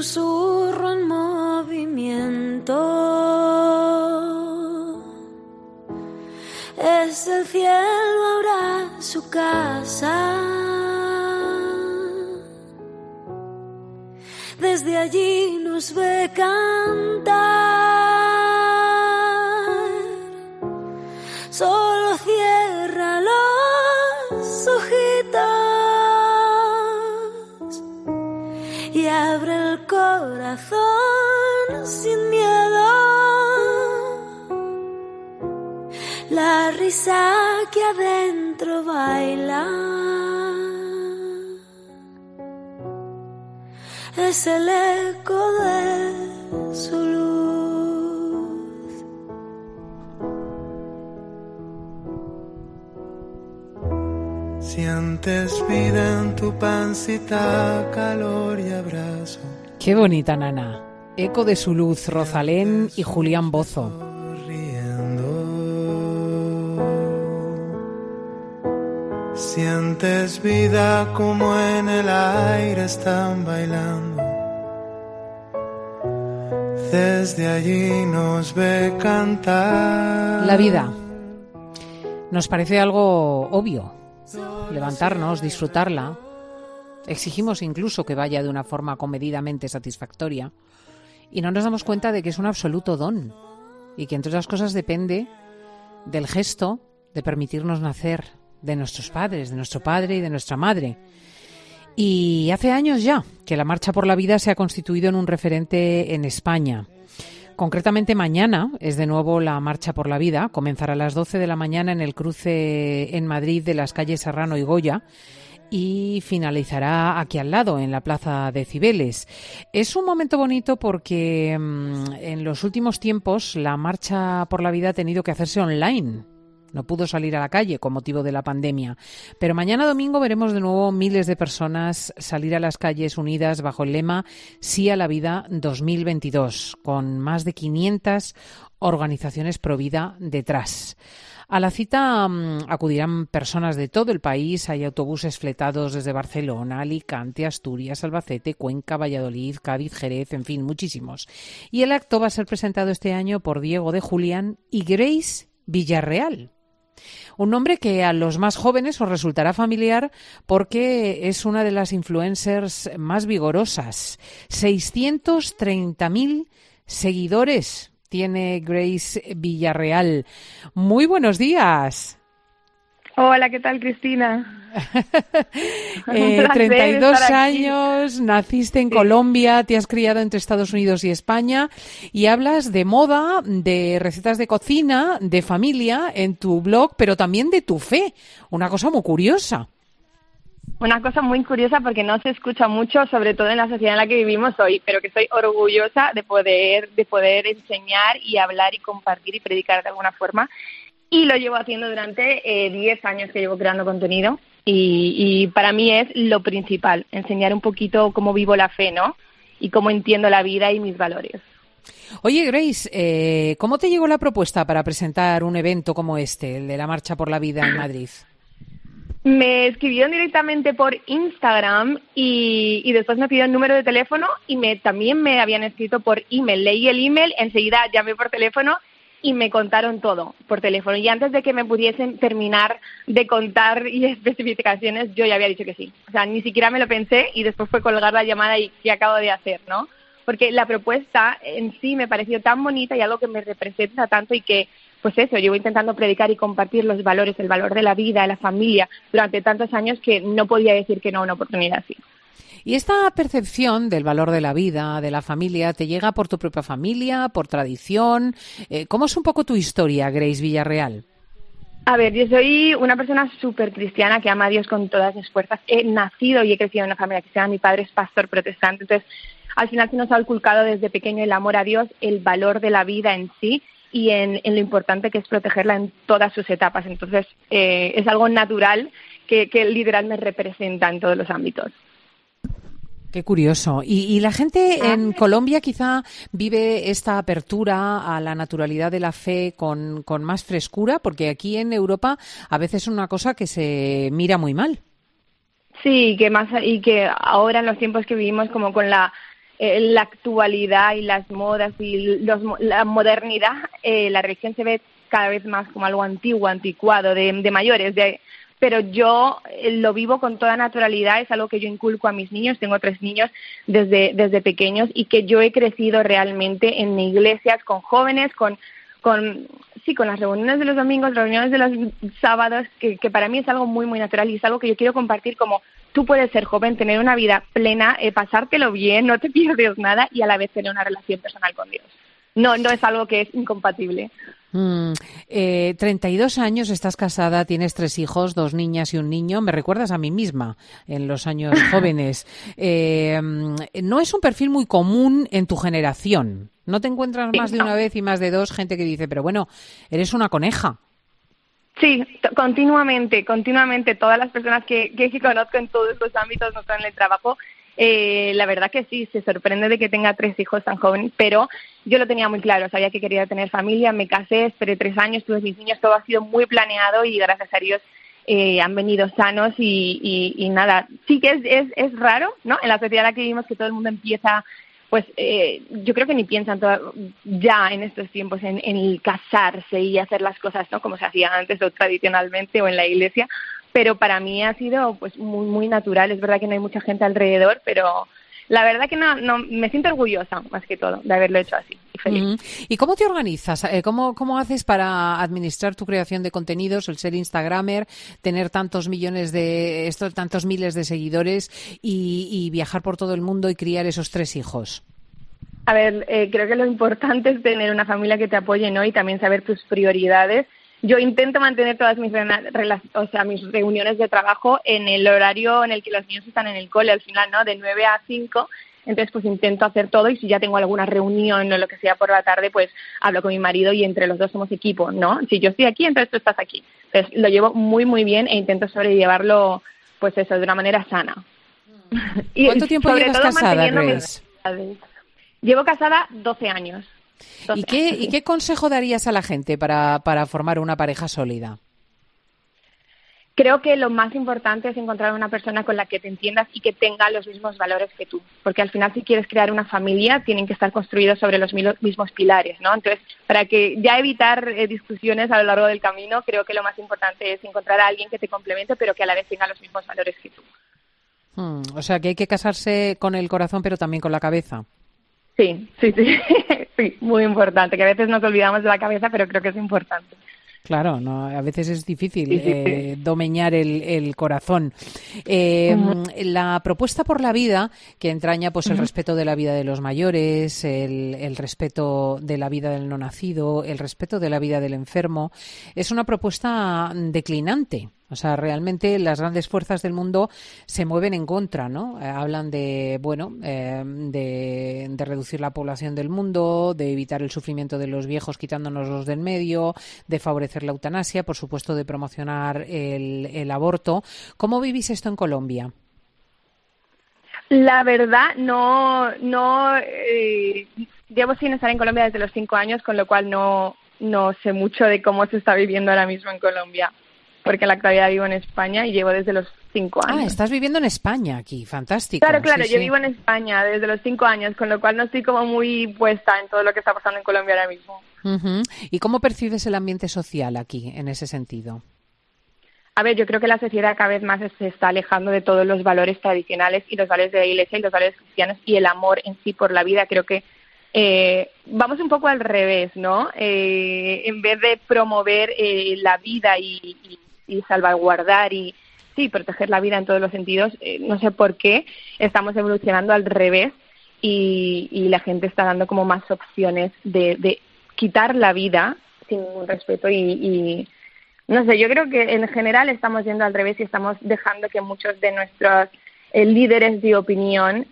susurro en movimiento. Es el cielo ahora su casa. Desde allí nos ve cantar. Solo cierra los ojitos y abre el corazón sin miedo. La risa que adentro baila es el eco de su luz. Sientes vida en tu pancita, calor y abrazo. Qué bonita, Nana. Eco de su luz, Rosalén y Julián Bozo. Sientes vida como en el aire están bailando. Desde allí nos ve cantar. La vida. Nos parece algo obvio. Levantarnos, disfrutarla. Exigimos incluso que vaya de una forma comedidamente satisfactoria. Y no nos damos cuenta de que es un absoluto don. Y que entre otras cosas depende del gesto de permitirnos nacer, de nuestros padres, de nuestro padre y de nuestra madre. Y hace años ya que la Marcha por la Vida se ha constituido en un referente en España. Concretamente mañana es de nuevo la Marcha por la Vida. Comenzará a las 12 de la mañana en el cruce en Madrid de las calles Serrano y Goya y finalizará aquí al lado, en la Plaza de Cibeles. Es un momento bonito porque en los últimos tiempos la Marcha por la Vida ha tenido que hacerse online. No pudo salir a la calle con motivo de la pandemia. Pero mañana domingo veremos de nuevo miles de personas salir a las calles unidas bajo el lema Sí a la Vida 2022, con más de 500 organizaciones pro vida detrás. A la cita acudirán personas de todo el país. Hay autobuses fletados desde Barcelona, Alicante, Asturias, Albacete, Cuenca, Valladolid, Cádiz, Jerez, en fin, muchísimos. Y el acto va a ser presentado este año por Diego de Julián y Grace Villarreal. Un nombre que a los más jóvenes os resultará familiar porque es una de las influencers más vigorosas. 630.000 seguidores tiene Grace Villarreal. Muy buenos días. Hola, ¿qué tal, Cristina? 32 años, naciste en Colombia, te has criado entre Estados Unidos y España y hablas de moda, de recetas de cocina, de familia en tu blog, pero también de tu fe. Una cosa muy curiosa. Una cosa muy curiosa porque no se escucha mucho, sobre todo en la sociedad en la que vivimos hoy, pero que estoy orgullosa de poder enseñar y hablar y compartir y predicar de alguna forma. Y lo llevo haciendo durante 10 años que llevo creando contenido y para mí es lo principal, enseñar un poquito cómo vivo la fe, ¿no? Y cómo entiendo la vida y mis valores. Oye, Grace, ¿cómo te llegó la propuesta para presentar un evento como este, el de la Marcha por la Vida en Madrid? Me escribieron directamente por Instagram y después me pidieron el número de teléfono y también me habían escrito por email. Leí el email, enseguida llamé por teléfono y me contaron todo por teléfono. Y antes de que me pudiesen terminar de contar y especificaciones, yo ya había dicho que sí. O sea, ni siquiera me lo pensé y después fue colgar la llamada y ¿qué acabo de hacer, no? Porque la propuesta en sí me pareció tan bonita y algo que me representa tanto y que, pues eso, llevo intentando predicar y compartir los valores, el valor de la vida, de la familia, durante tantos años que no podía decir que no a una oportunidad así. ¿Y esta percepción del valor de la vida, de la familia, te llega por tu propia familia, por tradición? ¿Cómo es un poco tu historia, Grace Villarreal? A ver, yo soy una persona súper cristiana que ama a Dios con todas sus fuerzas. He nacido y he crecido en una familia cristiana. Mi padre es pastor protestante. Entonces, al final se nos ha inculcado desde pequeño el amor a Dios, el valor de la vida en sí y en lo importante que es protegerla en todas sus etapas. Entonces, es algo natural que literal me representa en todos los ámbitos. Qué curioso. ¿Y la gente en Colombia quizá vive esta apertura a la naturalidad de la fe con más frescura? Porque aquí en Europa a veces es una cosa que se mira muy mal. Sí, que ahora en los tiempos que vivimos como con la la actualidad y las modas y la modernidad, la religión se ve cada vez más como algo antiguo, anticuado, de mayores, pero yo lo vivo con toda naturalidad, es algo que yo inculco a mis niños, tengo 3 niños desde pequeños y que yo he crecido realmente en iglesias, con jóvenes, con las reuniones de los domingos, reuniones de los sábados, que para mí es algo muy, muy natural y es algo que yo quiero compartir como tú puedes ser joven, tener una vida plena, pasártelo bien, no te pierdes nada y a la vez tener una relación personal con Dios. No es algo que es incompatible. 32 años, estás casada, tienes 3 hijos, 2 niñas y un niño. Me recuerdas a mí misma en los años jóvenes. No es un perfil muy común en tu generación. ¿No te encuentras más de una vez y más de 2 gente que dice, pero bueno, eres una coneja? Sí, continuamente, todas las personas que conozco en todos los ámbitos, no solo en el trabajo, la verdad que sí, se sorprende de que tenga 3 hijos tan jóvenes, pero yo lo tenía muy claro, sabía que quería tener familia, me casé, esperé 3 años, tuve mis niños, todo ha sido muy planeado y gracias a Dios han venido sanos y nada, sí que es raro, ¿no? En la sociedad en la que vivimos que todo el mundo empieza, pues yo creo que ni piensan ya en estos tiempos en el casarse y hacer las cosas, ¿no? Como se hacía antes o tradicionalmente o en la iglesia, pero para mí ha sido pues muy, muy natural. Es verdad que no hay mucha gente alrededor, pero la verdad que no me siento orgullosa más que todo de haberlo hecho así y feliz. ¿Y cómo te organizas? ¿Cómo haces para administrar tu creación de contenidos, el ser instagramer, tener tantos miles de seguidores y viajar por todo el mundo y criar esos 3 hijos? A ver, creo que lo importante es tener una familia que te apoye, ¿no? Y también saber tus prioridades. Yo intento mantener todas mis reuniones de trabajo en el horario en el que los niños están en el cole, al final, ¿no? De 9 a 5. Entonces, pues intento hacer todo y si ya tengo alguna reunión o lo que sea por la tarde, pues hablo con mi marido y entre los dos somos equipo, ¿no? Si yo estoy aquí, entonces tú estás aquí. Entonces, lo llevo muy, muy bien e intento sobrellevarlo, pues eso, de una manera sana. Y ¿cuánto tiempo llevas casada, Grace? Llevo casada 12 años. ¿Y qué consejo darías a la gente para formar una pareja sólida? Creo que lo más importante es encontrar una persona con la que te entiendas y que tenga los mismos valores que tú. Porque al final, si quieres crear una familia, tienen que estar construidos sobre los mismos pilares, ¿no? Entonces, para que ya evitar discusiones a lo largo del camino, creo que lo más importante es encontrar a alguien que te complemente, pero que a la vez tenga los mismos valores que tú. O sea, que hay que casarse con el corazón, pero también con la cabeza. Sí, sí, muy importante, que a veces nos olvidamos de la cabeza, pero creo que es importante. Claro, no, a veces es difícil domeñar el corazón. La propuesta por la vida, que entraña pues el respeto de la vida de los mayores, el respeto de la vida del no nacido, el respeto de la vida del enfermo, es una propuesta declinante. O sea, realmente las grandes fuerzas del mundo se mueven en contra, ¿no? Hablan de reducir la población del mundo, de evitar el sufrimiento de los viejos quitándonos los del medio, de favorecer la eutanasia, por supuesto, de promocionar el aborto. ¿Cómo vivís esto en Colombia? La verdad, llevo sin estar en Colombia desde los 5 años, con lo cual no sé mucho de cómo se está viviendo ahora mismo en Colombia. Porque en la actualidad vivo en España y llevo desde los 5 años. Ah, estás viviendo en España aquí, fantástico. Claro, sí, yo vivo en España desde los 5 años, con lo cual no estoy como muy puesta en todo lo que está pasando en Colombia ahora mismo. ¿Y cómo percibes el ambiente social aquí, en ese sentido? A ver, yo creo que la sociedad cada vez más se está alejando de todos los valores tradicionales y los valores de la Iglesia y los valores cristianos y el amor en sí por la vida. Creo que vamos un poco al revés, ¿no? En vez de promover la vida y salvaguardar y proteger la vida en todos los sentidos, no sé por qué estamos evolucionando al revés y la gente está dando como más opciones de quitar la vida sin ningún respeto y no sé, yo creo que en general estamos yendo al revés y estamos dejando que muchos de nuestros líderes de opinión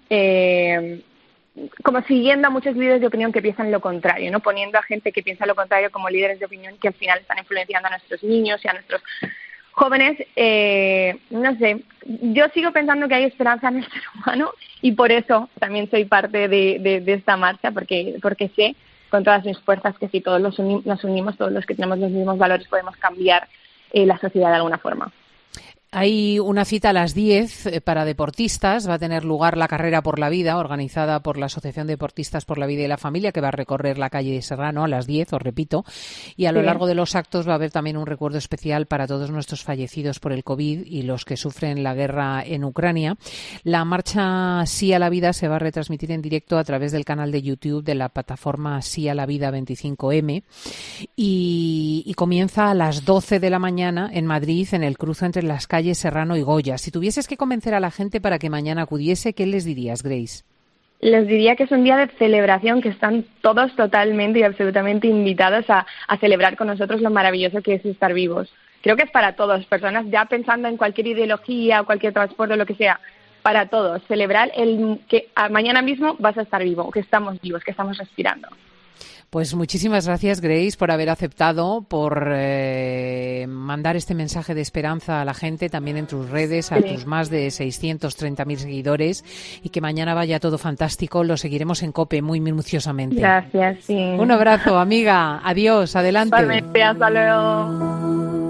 como siguiendo a muchos líderes de opinión que piensan lo contrario, ¿no? Poniendo a gente que piensa lo contrario como líderes de opinión que al final están influenciando a nuestros niños y a nuestros jóvenes. No sé, yo sigo pensando que hay esperanza en el ser humano y por eso también soy parte de esta marcha, porque sé con todas mis fuerzas que si todos nos unimos, todos los que tenemos los mismos valores, podemos cambiar la sociedad de alguna forma. Hay una cita a las 10 para deportistas. Va a tener lugar la Carrera por la Vida, organizada por la Asociación de Deportistas por la Vida y la Familia, que va a recorrer la calle de Serrano a las 10, os repito. Y a lo largo de los actos va a haber también un recuerdo especial para todos nuestros fallecidos por el COVID y los que sufren la guerra en Ucrania. La marcha Sí a la Vida se va a retransmitir en directo a través del canal de YouTube de la plataforma Sí a la Vida 25M y comienza a las 12 de la mañana en Madrid, en el cruce entre las calles Serrano y Goya. Si tuvieses que convencer a la gente para que mañana acudiese, ¿qué les dirías, Grace? Les diría que es un día de celebración, que están todos totalmente y absolutamente invitados a celebrar con nosotros lo maravilloso que es estar vivos. Creo que es para todas personas, ya pensando en cualquier ideología o cualquier transporte o lo que sea, para todos. Celebrar el que mañana mismo vas a estar vivo, que estamos vivos, que estamos respirando. Pues muchísimas gracias, Grace, por haber aceptado, por mandar este mensaje de esperanza a la gente, también en tus redes, a tus más de 630.000 seguidores, y que mañana vaya todo fantástico. Lo seguiremos en COPE muy minuciosamente. Gracias, sí. Un abrazo, amiga. Adiós, adelante. Hasta luego.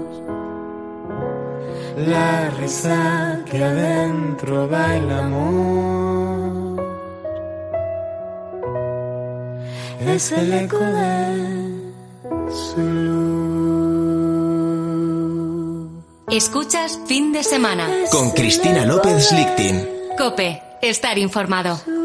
La risa que adentro baila amor es el eco de su luz. Escuchas Fin de Semana con Cristina López Lichtin. COPE, estar informado.